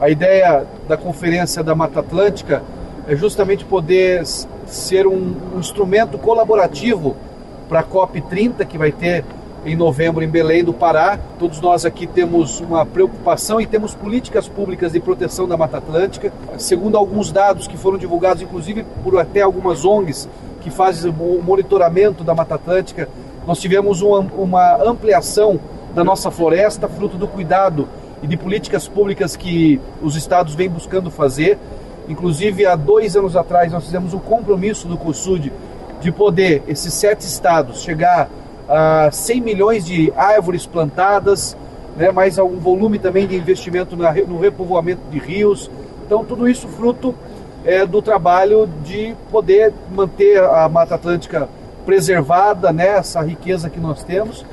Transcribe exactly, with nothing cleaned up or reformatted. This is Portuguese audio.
A ideia da Conferência da Mata Atlântica é justamente poder ser um, um instrumento colaborativo para a COP trinta, que vai ter em novembro em Belém do Pará. Todos nós aqui temos uma preocupação e temos políticas públicas de proteção da Mata Atlântica. Segundo alguns dados que foram divulgados, inclusive por até algumas O N Gs que fazem o monitoramento da Mata Atlântica, nós tivemos uma, uma ampliação da nossa floresta, fruto do cuidado e de políticas públicas que os estados vêm buscando fazer. Inclusive, há dois anos atrás, nós fizemos um compromisso do COSUD de poder, esses sete estados, chegar a cem milhões de árvores plantadas, né, mais algum volume também de investimento na, no repovoamento de rios. Então, tudo isso fruto é, do trabalho de poder manter a Mata Atlântica preservada, né, essa riqueza que nós temos.